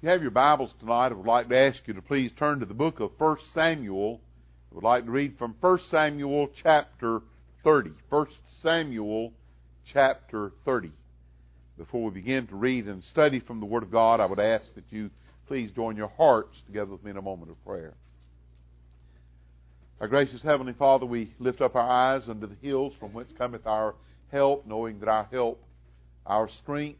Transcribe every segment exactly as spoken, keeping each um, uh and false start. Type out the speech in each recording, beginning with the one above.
If you have your Bibles tonight, I would like to ask you to please turn to the book of First Samuel. I would like to read from First Samuel chapter thirty. First Samuel chapter thirty. Before we begin to read and study from the Word of God, I would ask that you please join your hearts together with me in a moment of prayer. Our gracious Heavenly Father, we lift up our eyes unto the hills from whence cometh our help, knowing that our help, our strength,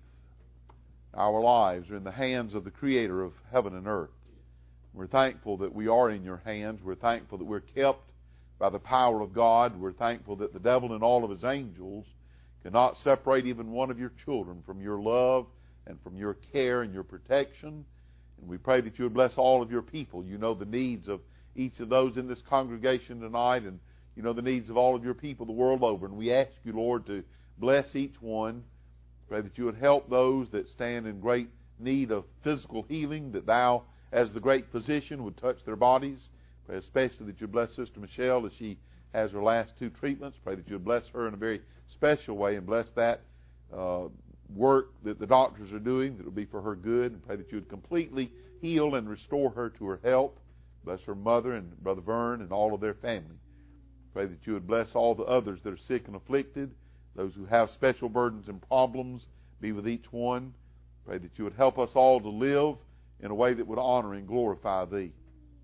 our lives are in the hands of the Creator of heaven and earth. We're thankful that we are in your hands. We're thankful that we're kept by the power of God. We're thankful that the devil and all of his angels cannot separate even one of your children from your love and from your care and your protection. And we pray that you would bless all of your people. You know the needs of each of those in this congregation tonight, and you know the needs of all of your people the world over. And we ask you, Lord, to bless each one. Pray that you would help those that stand in great need of physical healing, that thou, as the great physician, would touch their bodies. Pray especially that you would bless Sister Michelle as she has her last two treatments. Pray that you would bless her in a very special way and bless that uh, work that the doctors are doing, that will be for her good. And pray that you would completely heal and restore her to her health. Bless her mother and Brother Vern and all of their family. Pray that you would bless all the others that are sick and afflicted, those who have special burdens and problems. Be with each one. Pray that you would help us all to live in a way that would honor and glorify thee.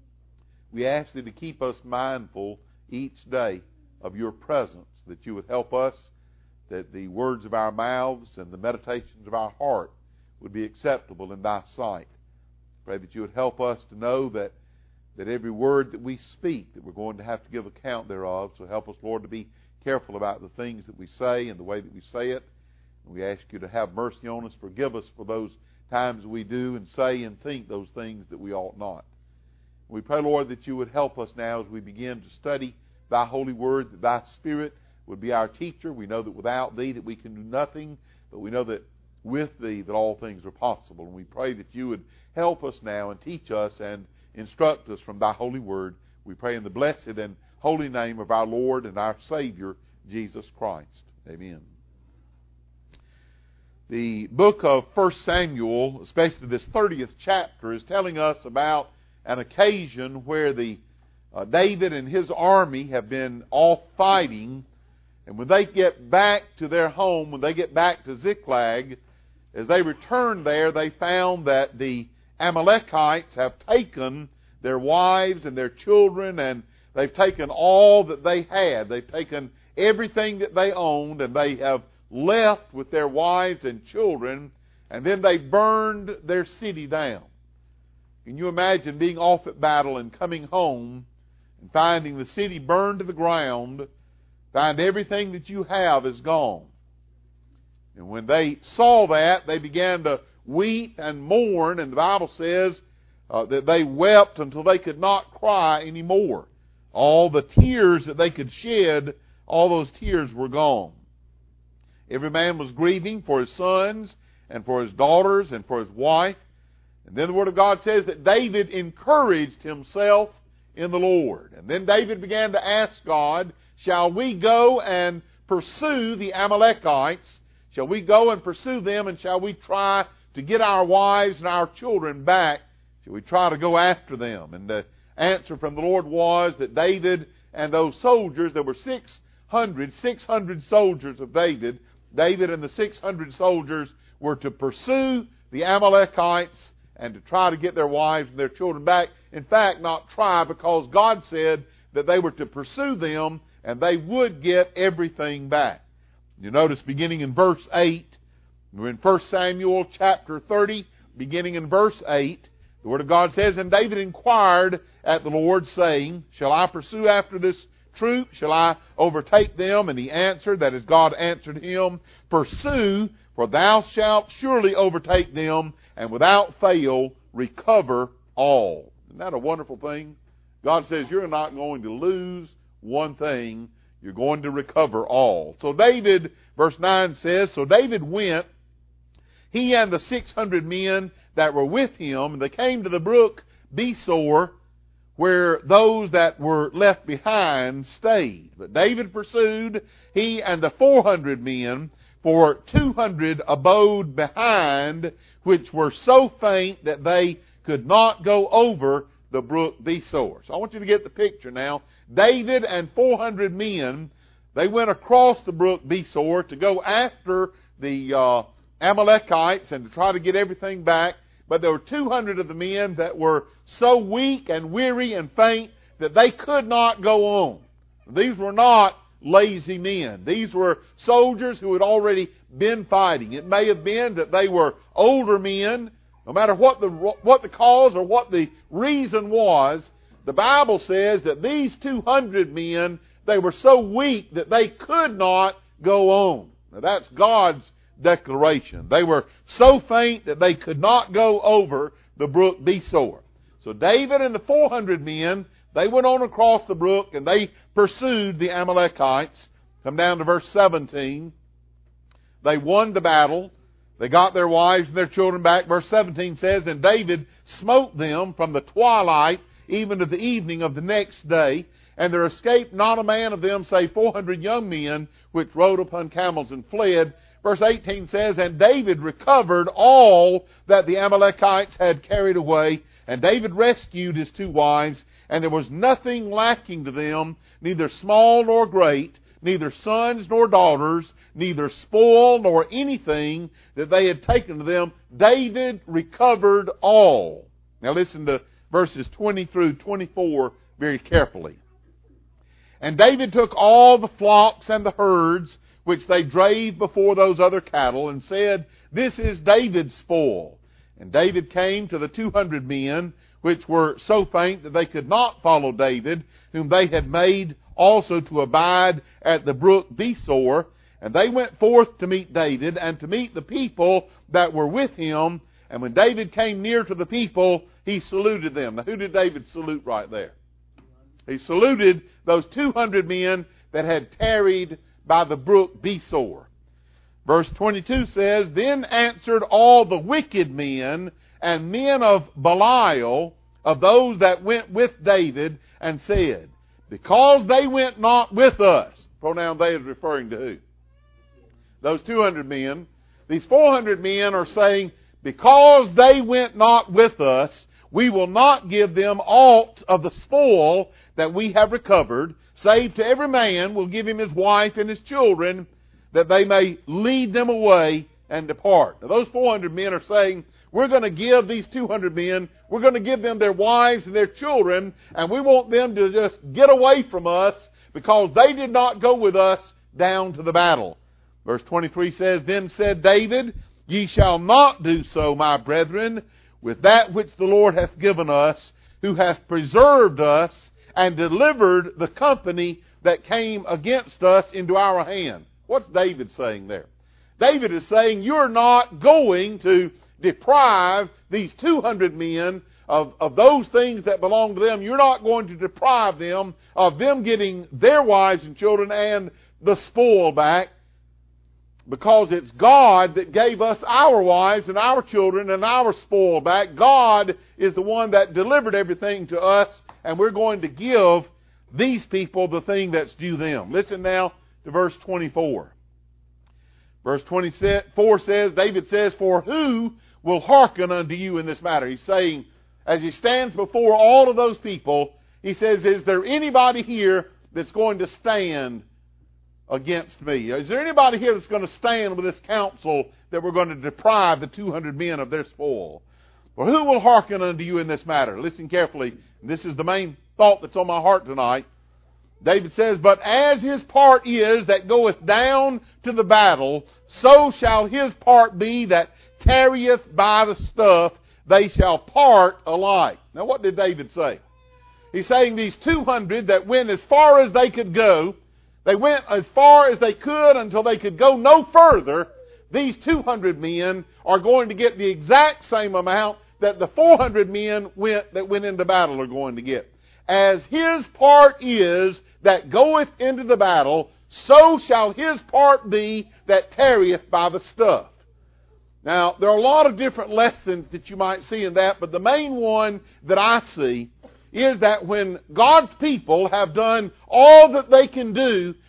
We ask thee to keep us mindful each day of your presence, that you would help us, that the words of our mouths and the meditations of our heart would be acceptable in thy sight. Pray that you would help us to know that that every word that we speak, that we're going to have to give account thereof. So help us, Lord, to be careful about the things that we say and the way that we say it. And we ask you to have mercy on us. Forgive us for those times we do and say and think those things that we ought not. We pray, Lord, that you would help us now as we begin to study thy holy word, that thy Spirit would be our teacher. We know that without thee that we can do nothing, but we know that with thee that all things are possible. And we pray that you would help us now and teach us and instruct us from thy holy word. We pray in the blessed and holy name of our Lord and our Savior, Jesus Christ. Amen. The book of First Samuel, especially this thirtieth chapter, is telling us about an occasion where the uh, David and his army have been off fighting, and when they get back to their home, when they get back to Ziklag, as they returned there, they found that the Amalekites have taken their wives and their children, and they've taken all that they had. They've taken everything that they owned, and they have left with their wives and children, and then they burned their city down. Can you imagine being off at battle and coming home and finding the city burned to the ground, find everything that you have is gone? And when they saw that, they began to weep and mourn, and the Bible says uh, that they wept until they could not cry anymore. All the tears that they could shed, all those tears were gone. Every man was grieving for his sons and for his daughters and for his wife. And then the Word of God says that David encouraged himself in the Lord. And then David began to ask God, shall we go and pursue the Amalekites? Shall we go and pursue them, and shall we try to get our wives and our children back? Shall we try to go after them? And the answer from the Lord was that David and those soldiers, there were six hundred, six hundred soldiers of David. David and the six hundred soldiers were to pursue the Amalekites and to try to get their wives and their children back. In fact, not try, because God said that they were to pursue them and they would get everything back. You notice beginning in verse eight, we're in First Samuel chapter thirty, beginning in verse eight, the Word of God says, and David inquired at the Lord, saying, shall I pursue after this troop? Shall I overtake them? And he answered, that is, God answered him, pursue, for thou shalt surely overtake them, and without fail recover all. Isn't that a wonderful thing? God says you're not going to lose one thing. You're going to recover all. So David, verse nine says, so David went, he and the six hundred men that were with him, and they came to the brook Besor, where those that were left behind stayed. But David pursued, he and the four hundred men, For two hundred abode behind, which were so faint that they could not go over the brook Besor. So I want you to get the picture now. David and four hundred men, they went across the brook Besor to go after the uh, Amalekites and to try to get everything back. But there were two hundred of the men that were so weak and weary and faint that they could not go on. These were not lazy men. These were soldiers who had already been fighting. It may have been that they were older men. No matter what the what the cause or what the reason was, the Bible says that these two hundred men, they were so weak that they could not go on. Now that's God's declaration. They were so faint that they could not go over the brook Besor. So David and the four hundred men, they went on across the brook and they pursued the Amalekites. Come down to verse seventeen. They won the battle. They got their wives and their children back. Verse seventeen says, And David smote them from the twilight even to the evening of the next day, and there escaped not a man of them save four hundred young men, which rode upon camels and fled. Verse eighteen says, And David recovered all that the Amalekites had carried away, and David rescued his two wives, and there was nothing lacking to them, neither small nor great, neither sons nor daughters, neither spoil nor anything that they had taken to them. David recovered all. Now listen to verses twenty through twenty-four very carefully. And David took all the flocks and the herds which they drave before those other cattle, and said, This is David's spoil. And David came to the two hundred men, which were so faint that they could not follow David, whom they had made also to abide at the brook Besor. And they went forth to meet David, and to meet the people that were with him. And when David came near to the people, he saluted them. Now who did David salute right there? He saluted those two hundred men that had tarried by the brook Besor. Verse twenty-two says, Then answered all the wicked men and men of Belial, of those that went with David, and said, Because they went not with us. Pronoun they is referring to who? Those two hundred men. These four hundred men are saying, Because they went not with us, we will not give them aught of the spoil that we have recovered, save to every man will give him his wife and his children, that they may lead them away and depart. Now those four hundred men are saying, we're going to give these two hundred men, we're going to give them their wives and their children, and we want them to just get away from us because they did not go with us down to the battle. Verse twenty-three says, Then said David, Ye shall not do so, my brethren, with that which the Lord hath given us, who hath preserved us and delivered the company that came against us into our hand. What's David saying there? David is saying, you're not going to deprive these two hundred men of, of those things that belong to them. You're not going to deprive them of them getting their wives and children and the spoil back, because it's God that gave us our wives and our children and our spoil back. God is the one that delivered everything to us, and we're going to give these people the thing that's due them. Listen now to verse twenty-four. Verse twenty-four says, David says, For who will hearken unto you in this matter? He's saying, as he stands before all of those people, he says, is there anybody here that's going to stand against me? Is there anybody here that's going to stand with this counsel that we're going to deprive the two hundred men of their spoil? Or who will hearken unto you in this matter? Listen carefully. This is the main thought that's on my heart tonight. David says, But as his part is that goeth down to the battle, so shall his part be that tarrieth by the stuff. They shall part alike. Now what did David say? He's saying these two hundred that went as far as they could go, they went as far as they could until they could go no further. These two hundred men are going to get the exact same amount that the four hundred men went that went into battle are going to get. As his part is that goeth into the battle, so shall his part be that tarrieth by the stuff. Now, there are a lot of different lessons that you might see in that, but the main one that I see is that when God's people have done all that they can do,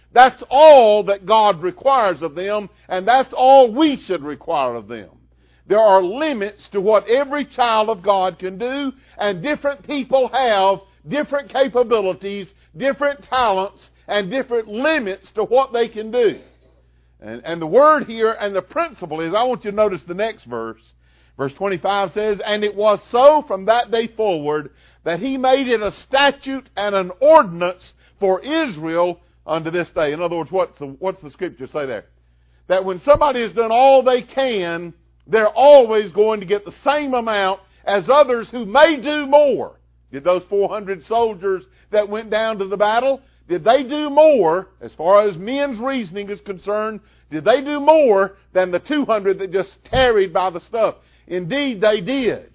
That's all that God requires of them, and that's all we should require of them. There are limits to what every child of God can do, and different people have different capabilities, different talents, and different limits to what they can do. And, and the word here and the principle is, I want you to notice the next verse. Verse twenty-five says, "And it was so from that day forward that he made it a statute and an ordinance for Israel unto this day." In other words, what's the, what's the scripture say there? That when somebody has done all they can, they're always going to get the same amount as others who may do more. Did those four hundred soldiers that went down to the battle, did they do more, as far as men's reasoning is concerned, did they do more than the two hundred that just tarried by the stuff? Indeed, they did.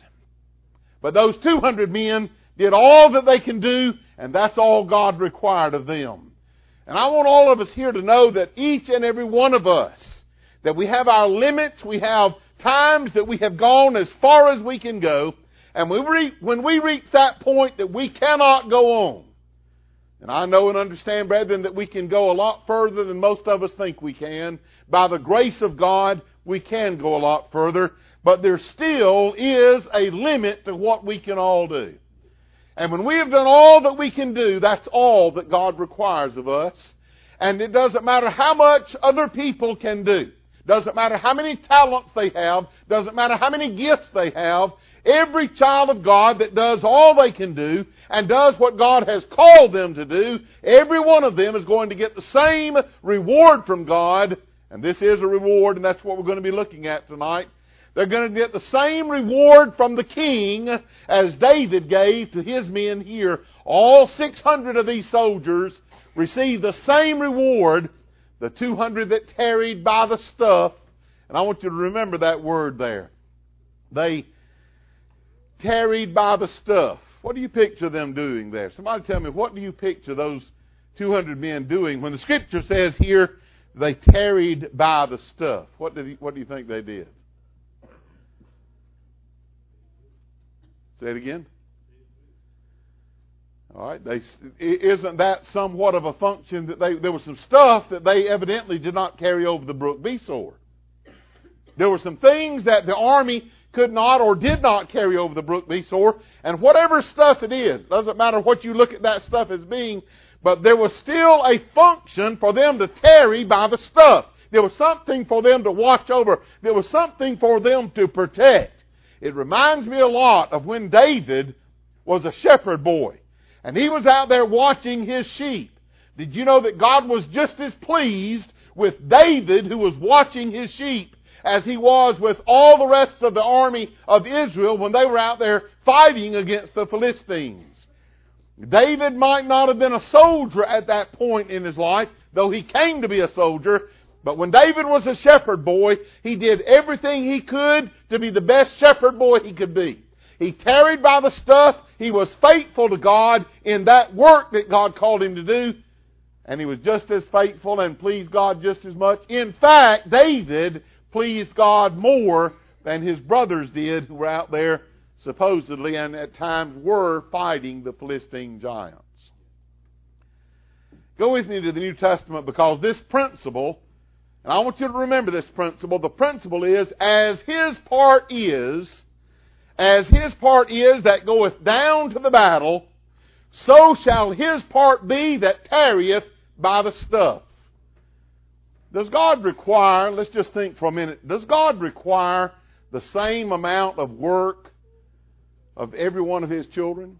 But those two hundred men did all that they can do, and that's all God required of them. And I want all of us here to know that each and every one of us, that we have our limits, we have times that we have gone as far as we can go, and we re- when we reach that point that we cannot go on, and I know and understand, brethren, that we can go a lot further than most of us think we can. By the grace of God, we can go a lot further, but there still is a limit to what we can all do. And when we have done all that we can do, that's all that God requires of us. And it doesn't matter how much other people can do. Doesn't matter how many talents they have. Doesn't matter how many gifts they have. Every child of God that does all they can do and does what God has called them to do, every one of them is going to get the same reward from God. And this is a reward, and that's what we're going to be looking at tonight. They're going to get the same reward from the king as David gave to his men here. All six hundred of these soldiers received the same reward. The two hundred that tarried by the stuff, and I want you to remember that word there. They tarried by the stuff. What do you picture them doing there? Somebody tell me, what do you picture those two hundred men doing when the scripture says here they tarried by the stuff? What did he, what do you think they did? Say it again. All right. They, isn't that somewhat of a function that they, there was some stuff that they evidently did not carry over the brook Besor. There were some things that the army could not or did not carry over the brook Besor, and whatever stuff it is, doesn't matter what you look at that stuff as being, but there was still a function for them to tarry by the stuff. There was something for them to watch over. There was something for them to protect. It reminds me a lot of when David was a shepherd boy, and he was out there watching his sheep. Did you know that God was just as pleased with David, who was watching his sheep, as he was with all the rest of the army of Israel when they were out there fighting against the Philistines? David might not have been a soldier at that point in his life, though he came to be a soldier. But when David was a shepherd boy, he did everything he could to be the best shepherd boy he could be. He tarried by the stuff. He was faithful to God in that work that God called him to do. And he was just as faithful and pleased God just as much. In fact, David pleased God more than his brothers did, who were out there supposedly and at times were fighting the Philistine giants. Go with me to the New Testament, because this principle, and I want you to remember this principle, the principle is, as his part is, as his part is that goeth down to the battle, so shall his part be that tarrieth by the stuff. Does God require, let's just think for a minute, does God require the same amount of work of every one of his children?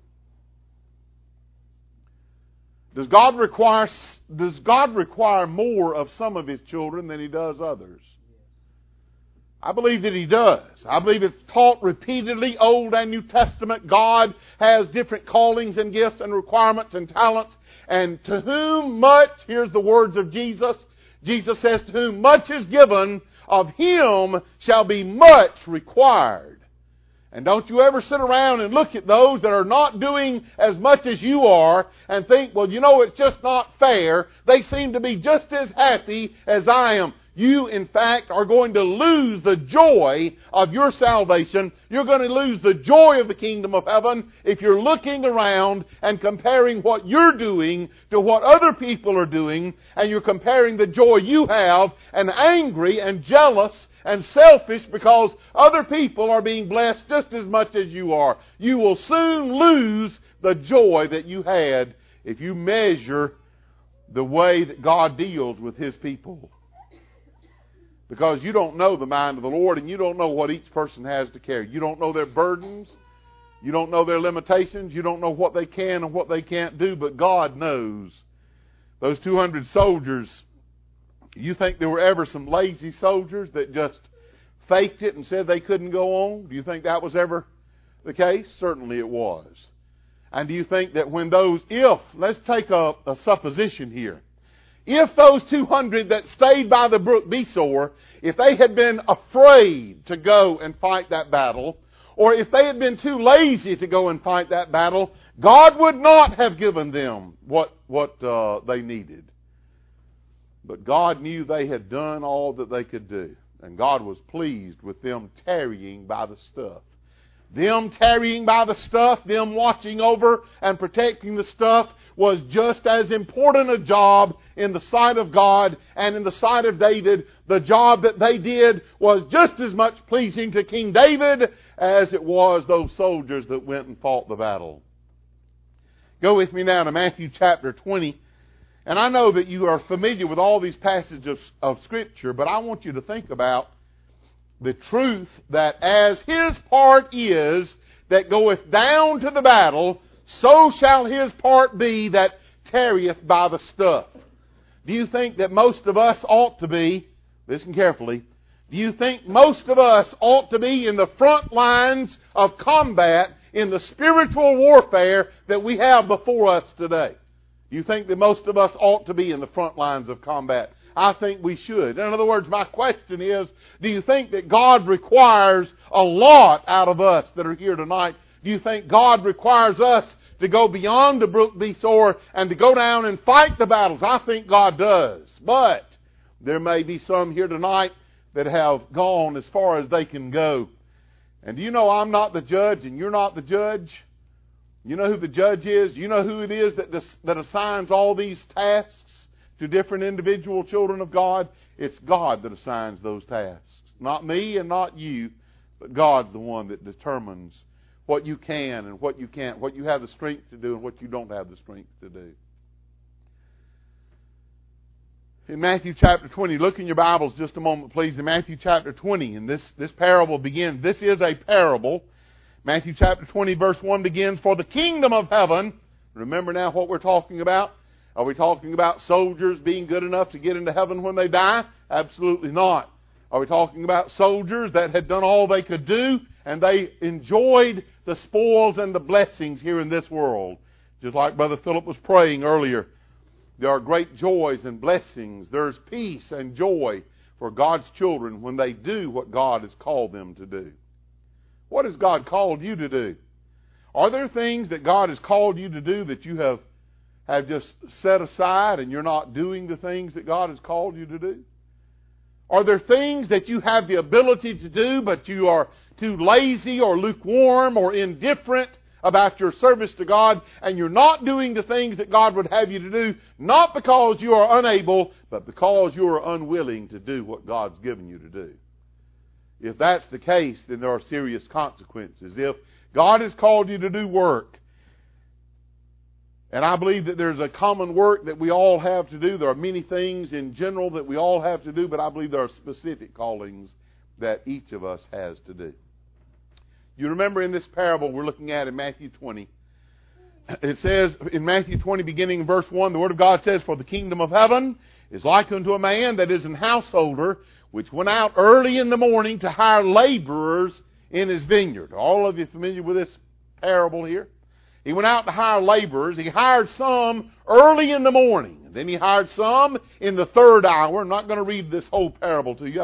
Does God require, does God require more of some of his children than he does others? I believe that he does. I believe it's taught repeatedly, Old and New Testament. God has different callings and gifts and requirements and talents. And to whom much, here's the words of Jesus, Jesus says, to whom much is given, of him shall be much required. And don't you ever sit around and look at those that are not doing as much as you are and think, well, you know, it's just not fair. They seem to be just as happy as I am. you in fact are going to lose the joy of your salvation. You're going to lose the joy of the kingdom of heaven if you're looking around and comparing what you're doing to what other people are doing, and you're comparing the joy you have and angry and jealous and selfish because other people are being blessed just as much as you are. You will soon lose the joy that you had if you measure the way that God deals with His people. Because you don't know the mind of the Lord, and you don't know what each person has to carry. You don't know their burdens. You don't know their limitations. You don't know what they can and what they can't do, but God knows. Those two hundred soldiers, you think there were ever some lazy soldiers that just faked it and said they couldn't go on? Do you think that was ever the case? Certainly it was. And do you think that when those, if, let's take a, a supposition here, if those two hundred that stayed by the brook Besor, if they had been afraid to go and fight that battle, or if they had been too lazy to go and fight that battle, God would not have given them what, what uh, they needed. But God knew they had done all that they could do. And God was pleased with them tarrying by the stuff. Them tarrying by the stuff, them watching over and protecting the stuff, was just as important a job in the sight of God and in the sight of David. The job that they did was just as much pleasing to King David as it was those soldiers that went and fought the battle. Go with me now to Matthew chapter twenty. And I know that you are familiar with all these passages of, of Scripture, but I want you to think about the truth that as his part is that goeth down to the battle, so shall his part be that tarrieth by the stuff. Do you think that most of us ought to be, listen carefully, do you think most of us ought to be in the front lines of combat in the spiritual warfare that we have before us today? Do you think that most of us ought to be in the front lines of combat? I think we should. In other words, my question is, do you think that God requires a lot out of us that are here tonight? Do you think God requires us to go beyond the brook Besor and to go down and fight the battles? I think God does. But there may be some here tonight that have gone as far as they can go. And do you know I'm not the judge and you're not the judge? You know who the judge is? You know who it is that dis- that assigns all these tasks to different individual children of God? It's God that assigns those tasks. Not me and not you, but God's the one that determines what you can and what you can't, what you have the strength to do and what you don't have the strength to do. In Matthew chapter twenty, look in your Bibles just a moment, please. In Matthew chapter twenty, and this, this parable begins. This is a parable. Matthew chapter twenty, verse one begins, "For the kingdom of heaven," remember now what we're talking about? Are we talking about soldiers being good enough to get into heaven when they die? Absolutely not. Are we talking about soldiers that had done all they could do and they enjoyed the spoils and the blessings here in this world? Just like Brother Philip was praying earlier, there are great joys and blessings. There's peace and joy for God's children when they do what God has called them to do. What has God called you to do? Are there things that God has called you to do that you have, have just set aside and you're not doing the things that God has called you to do? Are there things that you have the ability to do but you are too lazy or lukewarm or indifferent about your service to God, and you're not doing the things that God would have you to do, not because you are unable, but because you are unwilling to do what God's given you to do? If that's the case, then there are serious consequences. If God has called you to do work, and I believe that there's a common work that we all have to do. There are many things in general that we all have to do, but I believe there are specific callings that each of us has to do. You remember in this parable we're looking at in Matthew twenty, it says in Matthew twenty, beginning in verse one, the Word of God says, "For the kingdom of heaven is like unto a man that is an householder, which went out early in the morning to hire laborers in his vineyard." All of you familiar with this parable here? He went out to hire laborers. He hired some early in the morning. And then he hired some in the third hour. I'm not going to read this whole parable to you. I think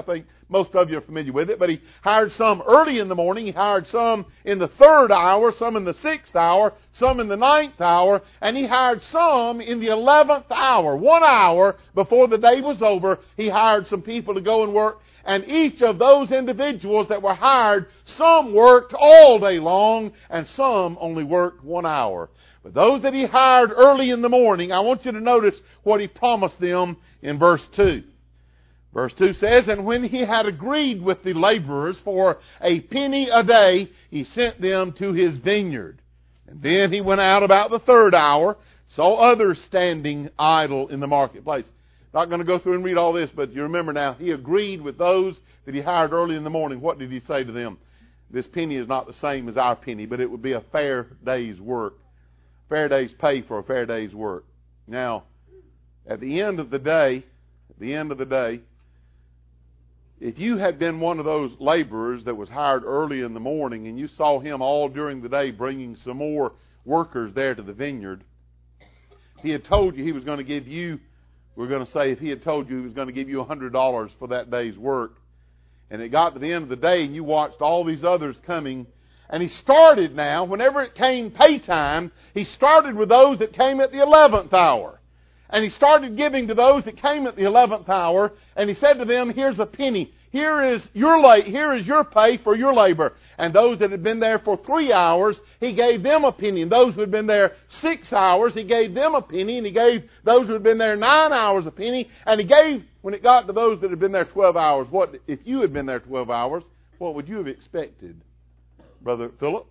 Most of you are familiar with it, but he hired some early in the morning. He hired some in the third hour, some in the sixth hour, some in the ninth hour, and he hired some in the eleventh hour. One hour before the day was over, he hired some people to go and work. And each of those individuals that were hired, some worked all day long, and some only worked one hour. But those that he hired early in the morning, I want you to notice what he promised them in verse two. Verse two says, "And when he had agreed with the laborers for a penny a day, he sent them to his vineyard. And then he went out about the third hour, saw others standing idle in the marketplace." Not going to go through and read all this, but you remember now, he agreed with those that he hired early in the morning. What did he say to them? This penny is not the same as our penny, but it would be a fair day's work. Fair day's pay for a fair day's work. Now, at the end of the day, at the end of the day, if you had been one of those laborers that was hired early in the morning and you saw him all during the day bringing some more workers there to the vineyard, he had told you he was going to give you, we're going to say if he had told you he was going to give you one hundred dollars for that day's work, and it got to the end of the day and you watched all these others coming, and he started now, whenever it came pay time, he started with those that came at the eleventh hour. And he started giving to those that came at the eleventh hour, and he said to them, "Here's a penny. Here is your la- here is your pay for your labor." And those that had been there for three hours, he gave them a penny. And those who had been there six hours, he gave them a penny. And he gave those who had been there nine hours a penny. And he gave, when it got to those that had been there twelve hours, what if you had been there twelve hours, what would you have expected, Brother Philip?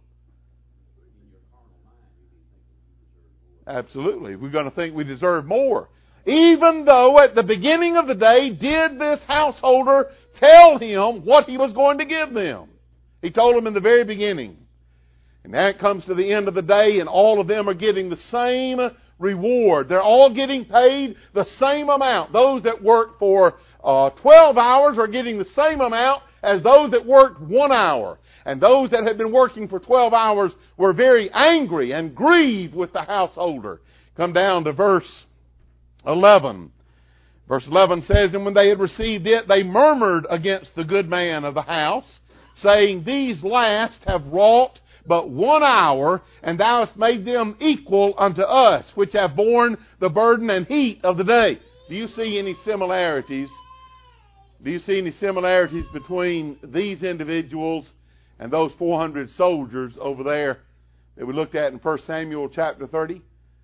Absolutely. We're going to think we deserve more. Even though at the beginning of the day, did this householder tell him what he was going to give them? He told them in the very beginning. And now it comes to the end of the day, and all of them are getting the same reward. They're all getting paid the same amount. Those that worked for uh, twelve hours are getting the same amount as those that worked one hour. And those that had been working for twelve hours were very angry and grieved with the householder. Come down to verse eleven. Verse eleven says, "And when they had received it, they murmured against the good man of the house, saying, These last have wrought but one hour, and thou hast made them equal unto us, which have borne the burden and heat of the day." Do you see any similarities? Do you see any similarities between these individuals and those four hundred soldiers over there that we looked at in First Samuel chapter thirty?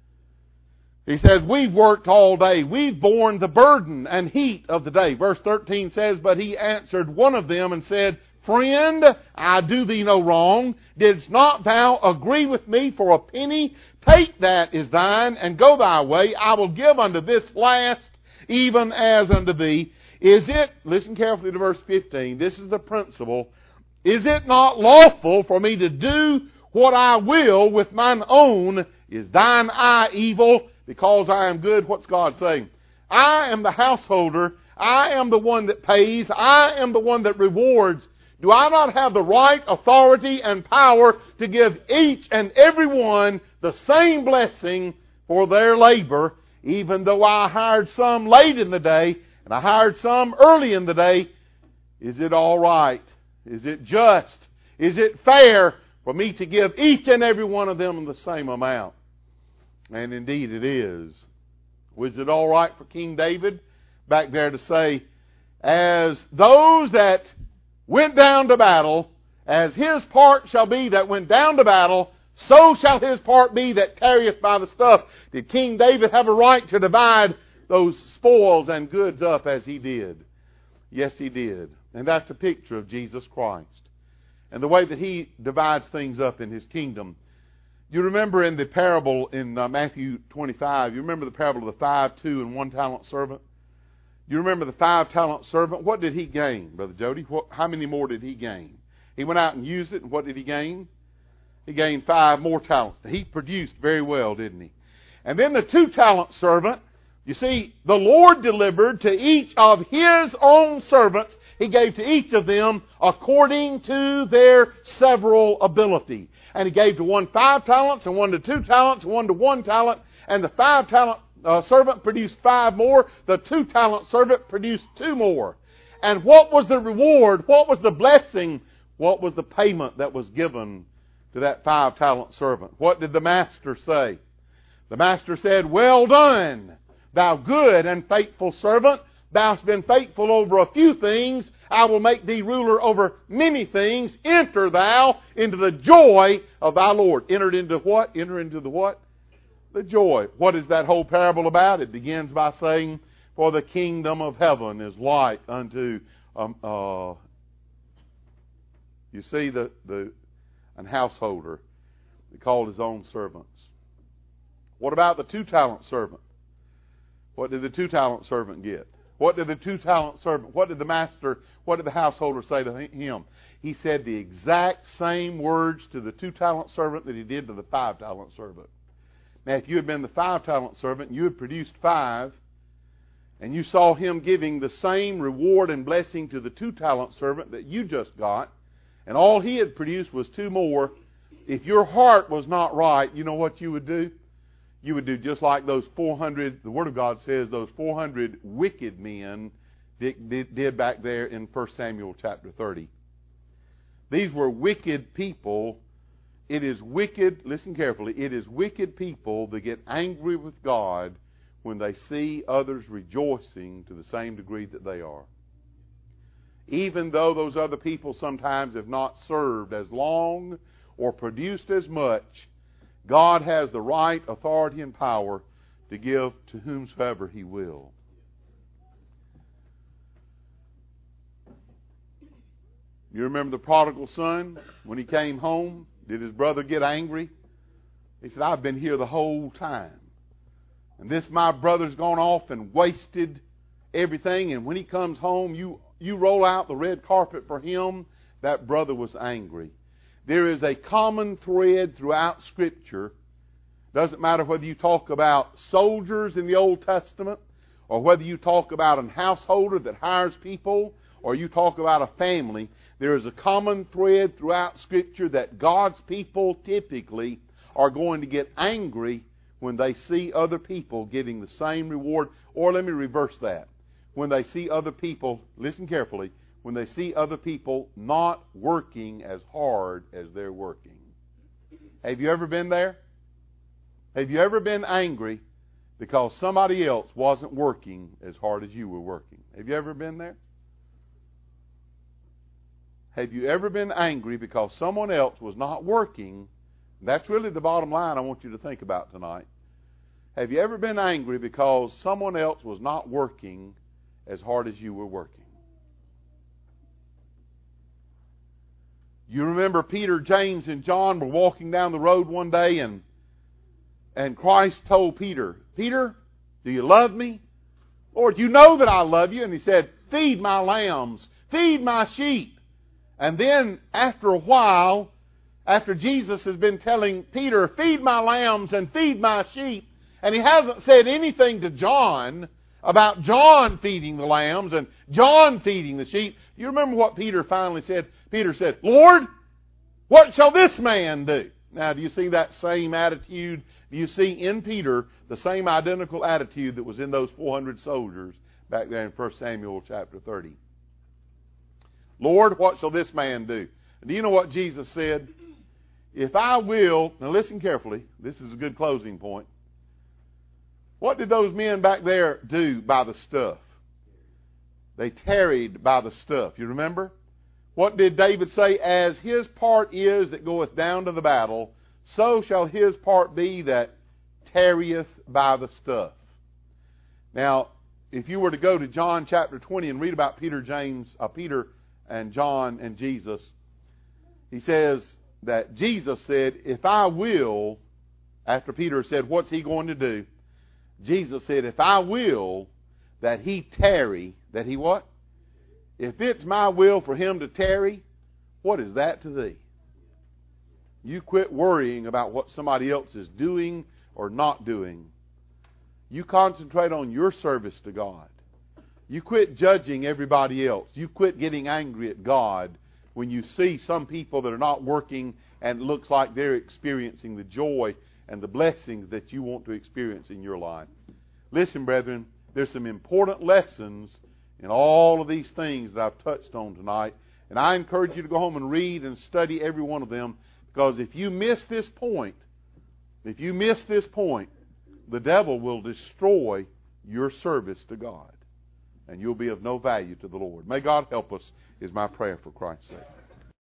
He says, "We've worked all day. We've borne the burden and heat of the day." Verse thirteen says, "But he answered one of them and said, Friend, I do thee no wrong. Didst not thou agree with me for a penny? Take that is thine, and go thy way. I will give unto this last, even as unto thee. Is it," listen carefully to verse fifteen, this is the principle, "is it not lawful for me to do what I will with mine own? Is thine eye evil because I am good?" What's God saying? I am the householder. I am the one that pays. I am the one that rewards. Do I not have the right, authority, and power to give each and every one the same blessing for their labor, even though I hired some late in the day and I hired some early in the day? Is it all right? Is it just? Is it fair for me to give each and every one of them the same amount? And indeed it is. Was it all right for King David back there to say, "As those that went down to battle, as his part shall be that went down to battle, so shall his part be that carrieth by the stuff"? Did King David have a right to divide those spoils and goods up as he did? Yes, he did. And that's a picture of Jesus Christ and the way that he divides things up in his kingdom. You remember in the parable in uh, Matthew twenty-five, you remember the parable of the five, two, and one talent servant? You remember the five talent servant? What did he gain, Brother Jody? What, how many more did he gain? He went out and used it, and what did he gain? He gained five more talents. He produced very well, didn't he? And then the two talent servant, you see, the Lord delivered to each of his own servants. He gave to each of them according to their several ability. And he gave to one five talents, and one to two talents, and one to one talent. And the five talent uh, servant produced five more. The two talent servant produced two more. And what was the reward? What was the blessing? What was the payment that was given to that five-talent servant? What did the master say? The master said, "Well done, thou good and faithful servant. Thou hast been faithful over a few things. I will make thee ruler over many things. Enter thou into the joy of thy Lord." Entered into what? Enter into the what? The joy. What is that whole parable about? It begins by saying, "For the kingdom of heaven is like unto," um, uh, you see, the the an householder that called his own servants. What about the two-talent servant? What did the two-talent servant get? What did the two-talent servant, what did the master, what did the householder say to him? He said the exact same words to the two-talent servant that he did to the five-talent servant. Now, if you had been the five-talent servant and you had produced five, and you saw him giving the same reward and blessing to the two-talent servant that you just got, and all he had produced was two more, if your heart was not right, you know what you would do? You would do just like those four hundred, the Word of God says, those four hundred wicked men did, did, did back there in First Samuel chapter thirty. These were wicked people. It is wicked, listen carefully, it is wicked people that get angry with God when they see others rejoicing to the same degree that they are. Even though those other people sometimes have not served as long or produced as much, God has the right, authority, and power to give to whomsoever He will. You remember the prodigal son? When he came home, did his brother get angry? He said, "I've been here the whole time. And this my brother's gone off and wasted everything. And when he comes home, you, you roll out the red carpet for him." That brother was angry. There is a common thread throughout Scripture. Doesn't matter whether you talk about soldiers in the Old Testament, or whether you talk about a householder that hires people, or you talk about a family. There is a common thread throughout Scripture that God's people typically are going to get angry when they see other people getting the same reward. Or let me reverse that. When they see other people, listen carefully, when they see other people not working as hard as they're working. Have you ever been there? Have you ever been angry because somebody else wasn't working as hard as you were working? Have you ever been there? Have you ever been angry because someone else was not working? That's really the bottom line I want you to think about tonight. Have you ever been angry because someone else was not working as hard as you were working? You remember Peter, James, and John were walking down the road one day, and and Christ told Peter, "Peter, do you love me? Lord, you know that I love you." And he said, "Feed my lambs, feed my sheep." And then after a while, after Jesus has been telling Peter, "Feed my lambs and feed my sheep," and he hasn't said anything to John about John feeding the lambs and John feeding the sheep, you remember what Peter finally said? Peter said, "Lord, what shall this man do?" Now, do you see that same attitude? Do you see in Peter the same identical attitude that was in those four hundred soldiers back there in First Samuel chapter thirty? "Lord, what shall this man do?" And do you know what Jesus said? "If I will," now listen carefully, this is a good closing point. What did those men back there do by the stuff? They tarried by the stuff. You remember? What did David say? "As his part is that goeth down to the battle, so shall his part be that tarrieth by the stuff." Now, if you were to go to John chapter twenty and read about Peter, James, uh, Peter and John and Jesus, he says that Jesus said, "If I will," after Peter said, "What's he going to do?" Jesus said, "If I will that he tarry," that he what? If it's my will for him to tarry, what is that to thee? You quit worrying about what somebody else is doing or not doing. You concentrate on your service to God. You quit judging everybody else. You quit getting angry at God when you see some people that are not working and it looks like they're experiencing the joy and the blessings that you want to experience in your life. Listen, brethren, there's some important lessons in all of these things that I've touched on tonight. And I encourage you to go home and read and study every one of them, because if you miss this point, if you miss this point, the devil will destroy your service to God, and you'll be of no value to the Lord. May God help us, is my prayer for Christ's sake.